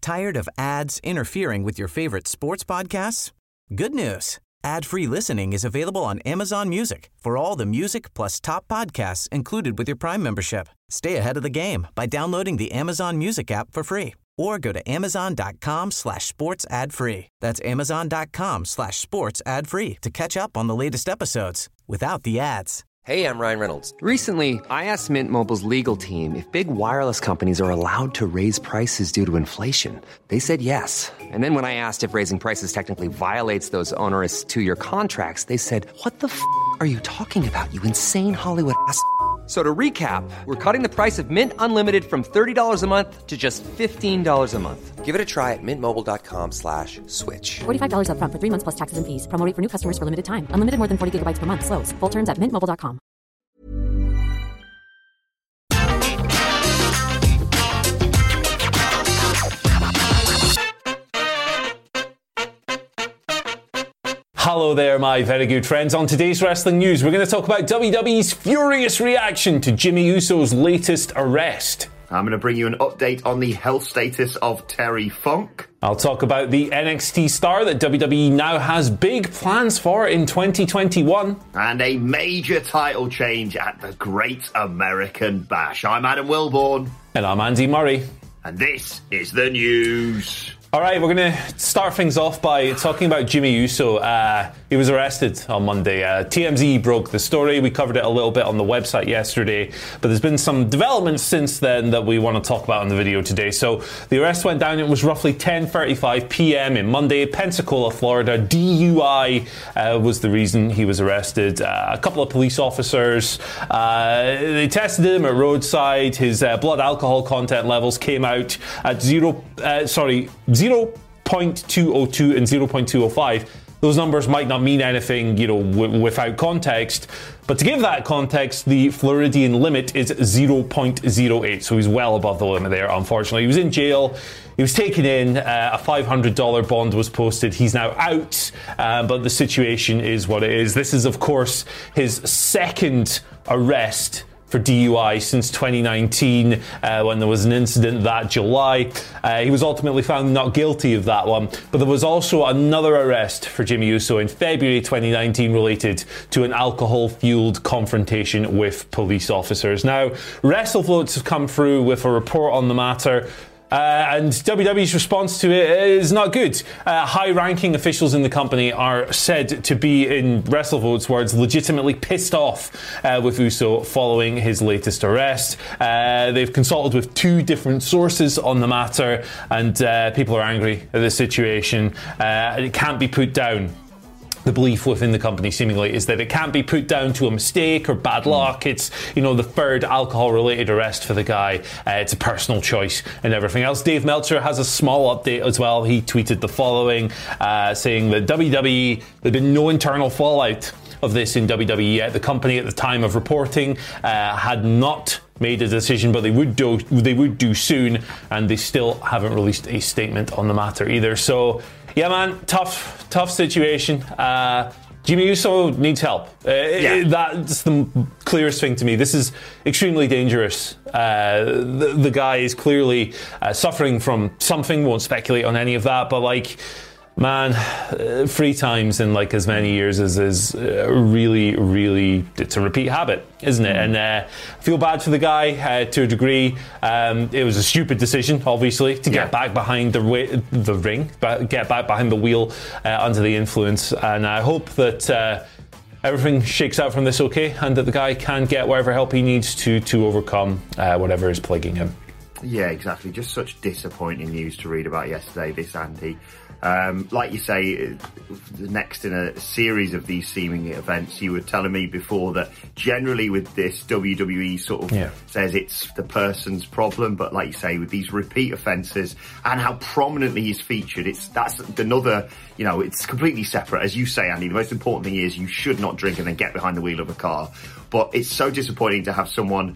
Tired of ads interfering with your favorite sports podcasts? Good news. Ad-free listening is available on Amazon Music for all the music plus top podcasts included with your Prime membership. Stay ahead of the game by downloading the Amazon Music app for free or go to amazon.com/sports ad free. That's amazon.com/sports ad free to catch up on the latest episodes without the ads. Hey, I'm Ryan Reynolds. Recently, I asked Mint Mobile's legal team if big wireless companies are allowed to raise prices due to inflation. They said yes. And then when I asked if raising prices technically violates those onerous 2-year contracts, they said, "What the f*** are you talking about, you insane Hollywood ass?" So to recap, we're cutting the price of Mint Unlimited from $30 a month to just $15 a month. Give it a try at mintmobile.com/switch. $45 up front for 3 months plus taxes and fees. Promo rate for new customers for limited time. Unlimited more than 40 gigabytes per month. Slows full terms at mintmobile.com. Hello there, my very good friends. On today's wrestling news, we're going to talk about WWE's furious reaction to Jimmy Uso's latest arrest. I'm going to bring you an update on the health status of Terry Funk. I'll talk about the NXT star that WWE now has big plans for in 2021. And a major title change at the Great American Bash. I'm Adam Wilborn. And I'm Andy Murray. And this is the news. All right, we're going to start things off by talking about Jimmy Uso. He was arrested on Monday. TMZ broke the story. We covered it a little bit on the website yesterday, but there's been some developments since then that we want to talk about in the video today. So the arrest went down. It was roughly 10:35 p.m. in Monday, Pensacola, Florida. DUI was the reason he was arrested. A couple of police officers, they tested him at roadside. His blood alcohol content levels came out at 0.202 and 0.205. Those numbers might not mean anything, without context. But to give that context, the Floridian limit is 0.08. So he's well above the limit there, unfortunately. He was in jail. He was taken in. A $500 bond was posted. He's now out. But the situation is what it is. This is, of course, his second arrest for DUI since 2019, when there was an incident that July. He was ultimately found not guilty of that one. But there was also another arrest for Jimmy Uso in February 2019 related to an alcohol-fueled confrontation with police officers. Now, WrestleFloats have come through with a report on the matter. And WWE's response to it is not good. High-ranking officials in the company are said to be, in WrestleVote's words, legitimately pissed off with Uso following his latest arrest. They've consulted with 2 different sources on the matter, and people are angry at the situation. It can't be put down. The belief within the company seemingly is that it can't be put down to a mistake or bad luck. It's, the third alcohol-related arrest for the guy. It's a personal choice and everything else. Dave Meltzer has a small update as well. He tweeted the following, saying that WWE, there'd been no internal fallout of this in WWE yet. The company at the time of reporting had not made a decision, but they would do soon, and they still haven't released a statement on the matter either. So, yeah, man, tough situation. Jimmy Uso needs help. That's the clearest thing to me. This is extremely dangerous. The guy is clearly suffering from something. Won't speculate on any of that, but man, 3 times in as many years is really, really, it's a repeat habit, isn't it? And I feel bad for the guy to a degree. It was a stupid decision, obviously, to get back behind the ring, get back behind the wheel under the influence. And I hope that everything shakes out from this okay, and that the guy can get whatever help he needs to overcome whatever is plaguing him. Yeah, exactly. Just such disappointing news to read about yesterday, this, Andy. Like you say, next in a series of these seeming events, you were telling me before that generally with this, WWE sort of says it's the person's problem, but like you say, with these repeat offences and how prominently he's featured, that's another, it's completely separate. As you say, Andy, the most important thing is you should not drink and then get behind the wheel of a car. But it's so disappointing to have someone,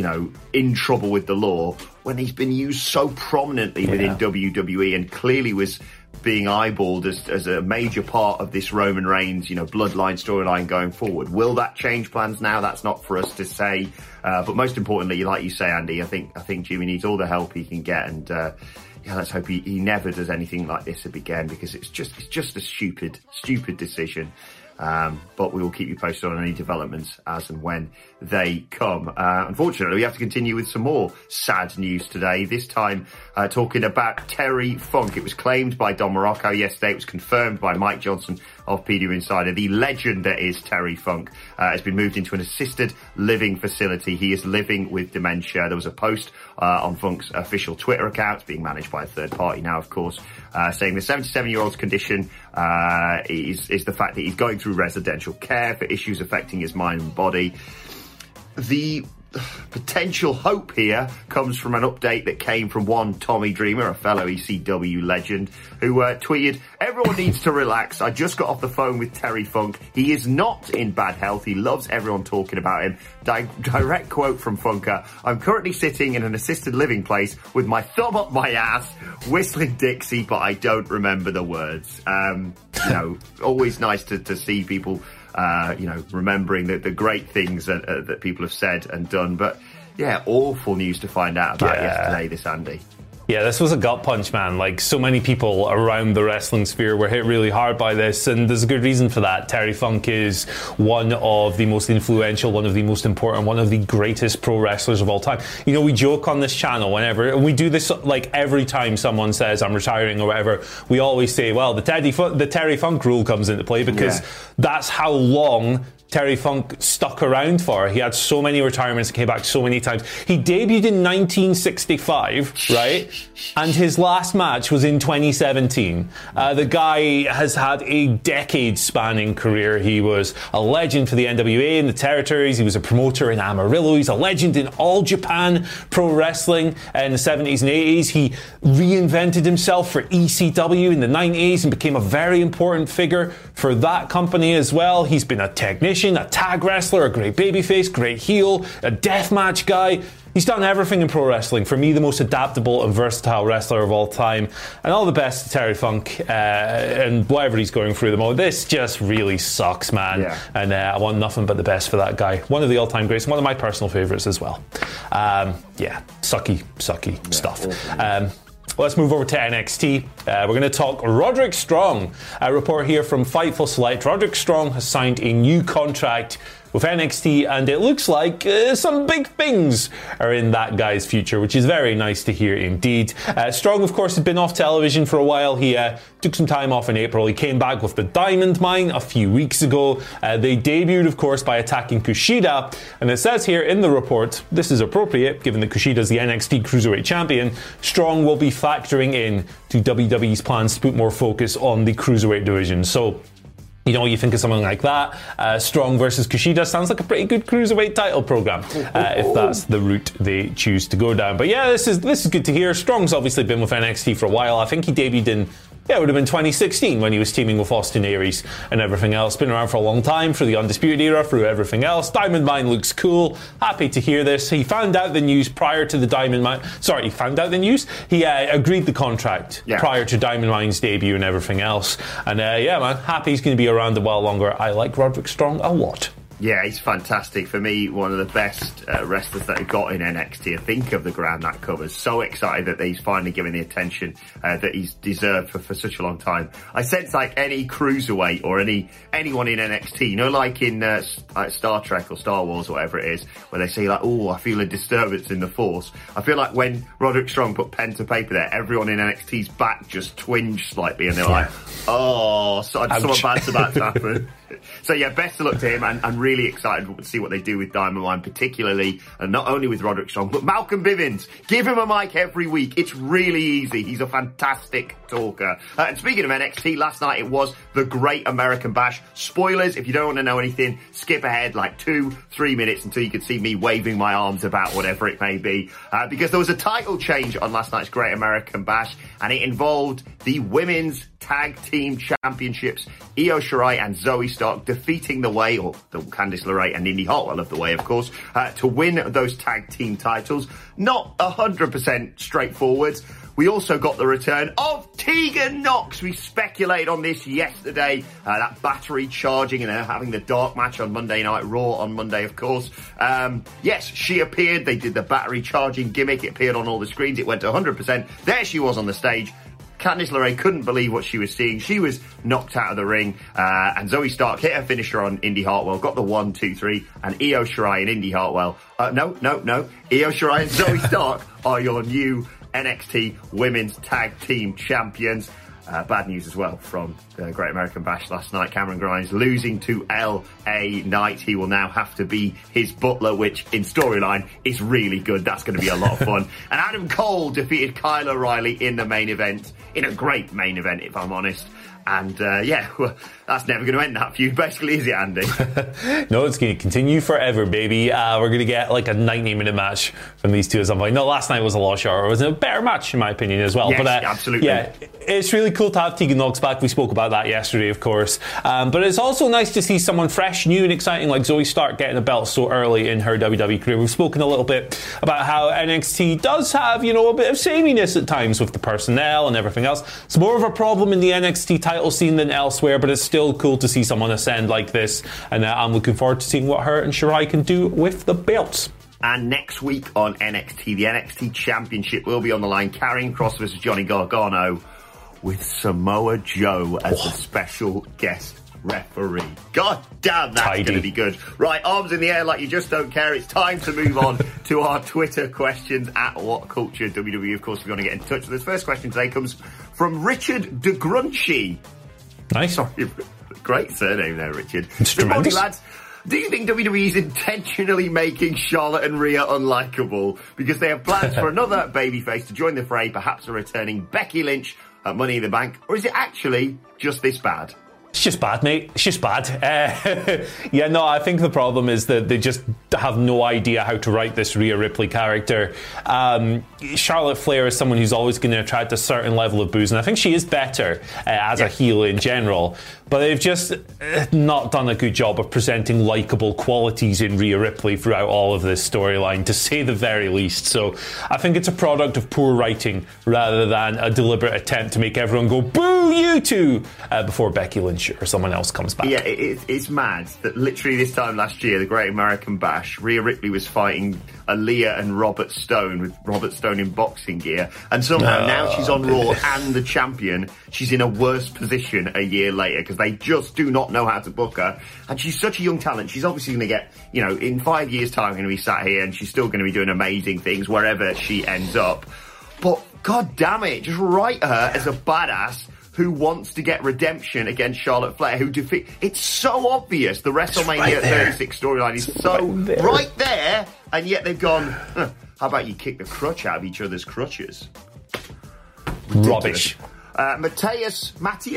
in trouble with the law when he's been used so prominently within WWE and clearly was being eyeballed as a major part of this Roman Reigns, bloodline storyline going forward. Will that change plans now? That's not for us to say. But most importantly, like you say, Andy, I think Jimmy needs all the help he can get. And let's hope he never does anything like this again, because it's just a stupid decision. But we will keep you posted on any developments as and when they come. Unfortunately, we have to continue with some more sad news today, this time talking about Terry Funk. It was claimed by Don Morocco yesterday. It was confirmed by Mike Johnson of PW Insider. The legend that is Terry Funk has been moved into an assisted living facility. He is living with dementia. There was a post on Funk's official Twitter account, being managed by a third party now, of course, saying the 77-year-old's condition is the fact that he's going through residential care for issues affecting his mind and body. The potential hope here comes from an update that came from one Tommy Dreamer, a fellow ECW legend, who tweeted, "Everyone needs to relax. I just got off the phone with Terry Funk. He is not in bad health. He loves everyone talking about him." Direct quote from Funker: "I'm currently sitting in an assisted living place with my thumb up my ass, whistling Dixie, but I don't remember the words." Always nice to see people remembering the great things that people have said and done. But yeah, awful news to find out about yesterday, this Andy. Yeah, this was a gut punch, man. Like, so many people around the wrestling sphere were hit really hard by this, and there's a good reason for that. Terry Funk is one of the most influential, one of the most important, one of the greatest pro wrestlers of all time. You know, we joke on this channel whenever, and we do this like every time someone says I'm retiring or whatever, we always say, well, the Terry Funk rule comes into play, because that's how long Terry Funk stuck around for. He had so many retirements and came back so many times. He debuted in 1965, right? And his last match was in 2017. The guy has had a decade-spanning career. He was a legend for the NWA in the territories. He was a promoter in Amarillo. He's a legend in all Japan pro wrestling in the 70s and 80s. He reinvented himself for ECW in the 90s and became a very important figure for that company as well. He's been a technician, a tag wrestler, a great babyface, great heel, a deathmatch guy. He's done everything in pro wrestling. For me, the most adaptable and versatile wrestler of all time. And all the best to Terry Funk and whatever he's going through at the moment. This just really sucks, man. Yeah. And I want nothing but the best for that guy. One of the all-time greats, one of my personal favourites as well. Sucky stuff. Let's move over to NXT. We're going to talk Roderick Strong. A report here from Fightful Select. Roderick Strong has signed a new contract with NXT, and it looks like some big things are in that guy's future, which is very nice to hear indeed. Strong, of course, had been off television for a while. He took some time off in April. He came back with the Diamond Mine a few weeks ago. They debuted, of course, by attacking Kushida, and it says here in the report, this is appropriate given that Kushida is the NXT Cruiserweight Champion. Strong will be factoring in to WWE's plans to put more focus on the Cruiserweight division. So, you know, you think of something like that. Strong versus Kushida sounds like a pretty good cruiserweight title program, if that's the route they choose to go down. But yeah, this is good to hear. Strong's obviously been with NXT for a while. I think he debuted in, it would have been 2016 when he was teaming with Austin Aries and everything else. Been around for a long time, through the Undisputed Era, through everything else. Diamond Mine looks cool. Happy to hear this. He found out the news prior to the Diamond Mine. Sorry, he found out the news. He agreed the contract prior to Diamond Mine's debut and everything else. And man, happy he's going to be around a while longer. I like Roderick Strong a lot. Yeah, he's fantastic. For me, one of the best wrestlers that he got in NXT. I think of the ground that covers. So excited that he's finally given the attention that he's deserved for such a long time. I sense like any cruiserweight or anyone in NXT, you know, like in Star Trek or Star Wars or whatever it is, where they say like, oh, I feel a disturbance in the force. I feel like when Roderick Strong put pen to paper there, everyone in NXT's back just twinged slightly and they're like, oh, something bad's about to happen. So yeah, best of luck to him, and really excited to see what they do with Diamond Mine, particularly, and not only with Roderick Strong, but Malcolm Bivens. Give him a mic every week. It's really easy. He's a fantastic talker. And speaking of NXT, last night it was the Great American Bash. Spoilers, if you don't want to know anything, skip ahead like 2-3 minutes until you can see me waving my arms about whatever it may be. Because there was a title change on last night's Great American Bash, and it involved the Women's Tag Team Championships. Io Shirai and Zoe Stark defeating The Way, or the Candice LeRae and Indy Hartwell of The Way, of course, to win those tag team titles. Not 100% straightforward. We also got the return of Tegan Knox, we speculated on this yesterday, that battery charging and having the dark match on Monday Night Raw on Monday, of course. Yes, she appeared. They did the battery charging gimmick. It appeared on all the screens. It went to 100%. There she was on the stage. Candice LeRae couldn't believe what she was seeing. She was knocked out of the ring, and Zoe Stark hit her finisher on Indy Hartwell, got the 1, 2, 3, and Io Shirai and Indy Hartwell. No. Io Shirai and Zoe Stark are your new NXT Women's Tag Team Champions. Bad news as well from the Great American Bash last night. Cameron Grimes losing to LA Knight. He will now have to be his butler, which in storyline is really good. That's going to be a lot of fun. And Adam Cole defeated Kyle O'Reilly in the main event, in a great main event, if I'm honest. And well, that's never going to end that feud, basically, is it, Andy? No, it's going to continue forever, baby. We're going to get like a 90-minute match from these two at some point. No, last night was a lot shorter. It was a better match, in my opinion, as well. Yes, but, absolutely. Yeah, it's really cool to have Tegan Knox back. We spoke about that yesterday, of course. But it's also nice to see someone fresh, new and exciting like Zoe Stark getting a belt so early in her WWE career. We've spoken a little bit about how NXT does have, a bit of sameness at times with the personnel and everything else. It's more of a problem in the NXT title scene than elsewhere, but it's still cool to see someone ascend like this, and I'm looking forward to seeing what her and Shirai can do with the belts. And next week on NXT, the NXT Championship will be on the line, Karrion Kross versus Johnny Gargano, with Samoa Joe as the special guest referee. God damn, that's going to be good. Right, arms in the air like you just don't care. It's time to move on to our Twitter questions at WhatCultureWWE. Of course, if you want to get in touch with us. First question today comes from Richard De Grunchy. Nice. Sorry, great surname there, Richard. It's Good morning, tremendous. lads. Do you think WWE is intentionally making Charlotte and Rhea unlikable because they have plans for another babyface to join the fray, perhaps a returning Becky Lynch at Money in the Bank? Or is it actually just this bad? It's just bad, mate. It's just bad. I think the problem is that they just have no idea how to write this Rhea Ripley character. Charlotte Flair is someone who's always going to attract a certain level of booze, and I think she is better as a heel in general. But they've just not done a good job of presenting likeable qualities in Rhea Ripley throughout all of this storyline, to say the very least. So I think it's a product of poor writing rather than a deliberate attempt to make everyone go, boo, you two, before Becky Lynch or someone else comes back. Yeah, it's mad that literally this time last year, the Great American Bash, Rhea Ripley was fighting Aaliyah and Robert Stone, with Robert Stone in boxing gear, and somehow now she's on Raw and the champion. She's in a worse position a year later because they just do not know how to book her, and she's such a young talent. She's obviously going to get, in 5 years' time, going to be sat here, and she's still going to be doing amazing things wherever she ends up. But god damn it, just write her as a badass who wants to get redemption against Charlotte Flair, who defeat. It's so obvious. The WrestleMania 36 storyline is so right there, and yet they've gone, how about you kick the crutch out of each other's crutches? Rubbish. Matthias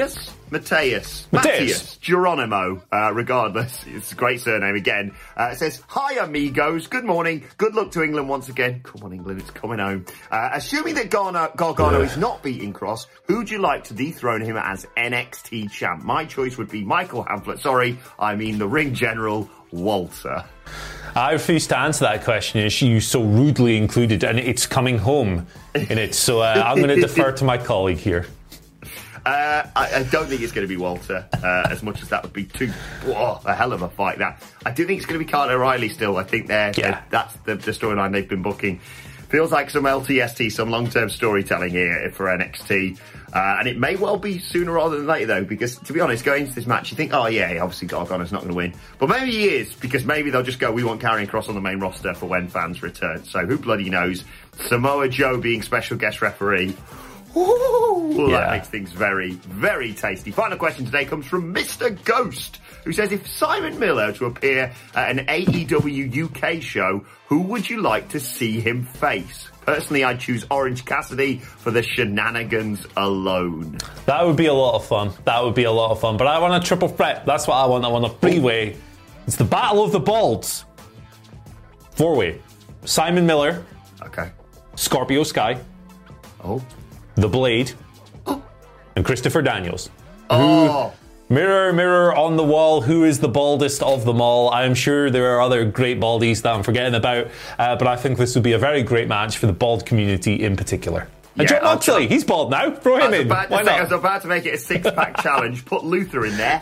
Geronimo, regardless, it's a great surname again, says, hi amigos, good morning, good luck to England once again. Come on England, it's coming home. Assuming that Gargano is not beating Cross, who'd you like to dethrone him as NXT champ? My choice would be Michael Hamflett, the ring general, Walter. I refuse to answer that question as you so rudely included, and it's coming home in it, so I'm going to defer to my colleague here. I don't think it's going to be Walter, as much as that would be a hell of a fight. That I do think it's going to be Kyle O'Reilly still. I think that's the storyline they've been booking. Feels like some LTST, some long-term storytelling here for NXT. And it may well be sooner rather than later, though, because, to be honest, going into this match, you think, obviously Gargano's not going to win. But maybe he is, because maybe they'll just go, we want Karrion Kross on the main roster for when fans return. So who bloody knows? Samoa Joe being special guest referee. That makes things very, very tasty. Final question today comes from Mr. Ghost, who says, if Simon Miller to appear at an AEW UK show, who would you like to see him face? Personally, I'd choose Orange Cassidy for the shenanigans alone. That would be a lot of fun. But I want a triple threat. That's what I want. I want a three-way. It's the Battle of the Balds. Four-way. Simon Miller. Okay. Scorpio Sky. Oh. The Blade. And Christopher Daniels. Oh. Mirror, mirror on the wall, who is the baldest of them all? I'm sure there are other great baldies that I'm forgetting about, but I think this would be a very great match for the bald community in particular. And John Moxley, he's bald now. Throw him in. Why not? I was about to make it a six-pack challenge. Put Luther in there.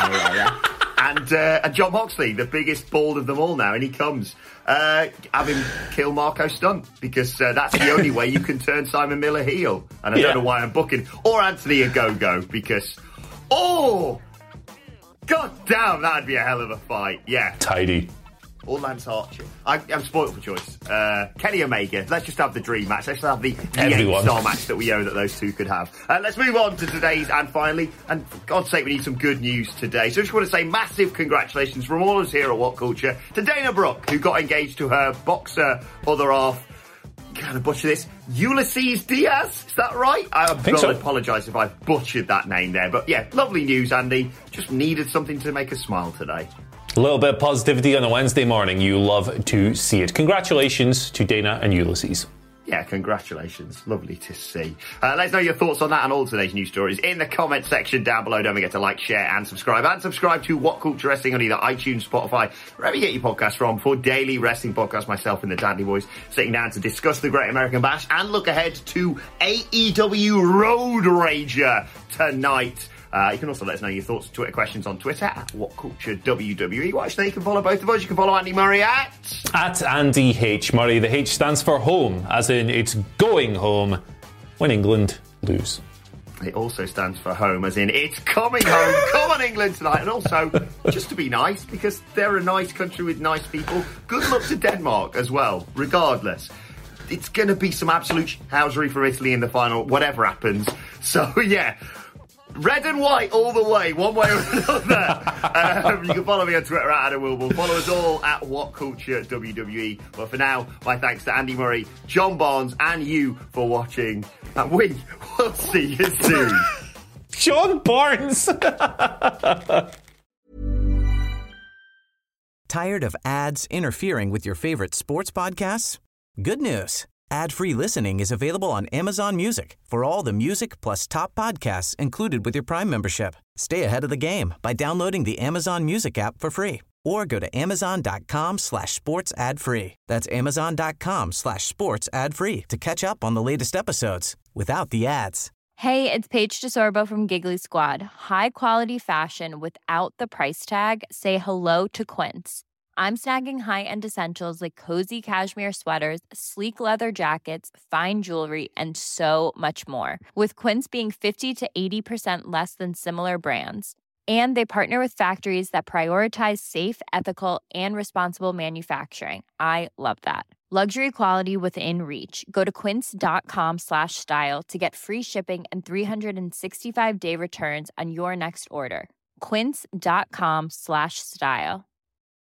And John Moxley, the biggest bald of them all now, and he comes. Have him kill Marco Stunt, because that's the only way you can turn Simon Miller heel. And I don't know why I'm booking. Or Anthony Ogogo, because... Oh! God damn, that'd be a hell of a fight. Yeah. Tidy. Or Lance Archer. I'm spoiled for choice. Kenny Omega. Let's just have the dream match. Let's have the 8-star match that we know that those two could have. Let's move on to today's, and finally, and for God's sake, we need some good news today. So I just want to say massive congratulations from all of us here at What Culture to Dana Brooke, who got engaged to her boxer other half. Can I butcher this? Ulysses Diaz? Is that right? I apologise if I butchered that name there. But yeah, lovely news, Andy. Just needed something to make us smile today. A little bit of positivity on a Wednesday morning. You love to see it. Congratulations to Dana and Ulysses. Yeah, congratulations. Lovely to see. Let us know your thoughts on that and all today's news stories in the comment section down below. Don't forget to like, share and subscribe. And subscribe to What Culture Wrestling on either iTunes, Spotify, wherever you get your podcasts from, for daily wrestling podcasts. Myself and the Dandy Boys sitting down to discuss the Great American Bash and look ahead to AEW Road Rager tonight. You can also let us know your thoughts and Twitter questions on Twitter at WhatCultureWWE. Watch there, you can follow both of us. You can follow Andy Murray at Andy H. Murray. The H stands for home, as in it's going home when England lose. It also stands for home, as in it's coming home. Come on, England tonight. And also, just to be nice, because they're a nice country with nice people, good luck to Denmark as well, regardless. It's going to be some absolute housery from Italy in the final, whatever happens. So, yeah. Red and white all the way, one way or another. You can follow me on Twitter at Adam Wilborn. Follow us all at What Culture WWE. But for now, my thanks to Andy Murray, John Barnes, and you for watching. And we will see you soon. John Barnes. Tired of ads interfering with your favorite sports podcasts? Good news. Ad-free listening is available on Amazon Music for all the music plus top podcasts included with your Prime membership. Stay ahead of the game by downloading the Amazon Music app for free or go to amazon.com/sports ad free. That's amazon.com/sports ad free to catch up on the latest episodes without the ads. Hey, it's Paige DeSorbo from Giggly Squad. High quality fashion without the price tag. Say hello to Quince. I'm snagging high-end essentials like cozy cashmere sweaters, sleek leather jackets, fine jewelry, and so much more. With Quince being 50 to 80% less than similar brands. And they partner with factories that prioritize safe, ethical, and responsible manufacturing. I love that. Luxury quality within reach. Go to quince.com/style to get free shipping and 365-day returns on your next order. Quince.com/style.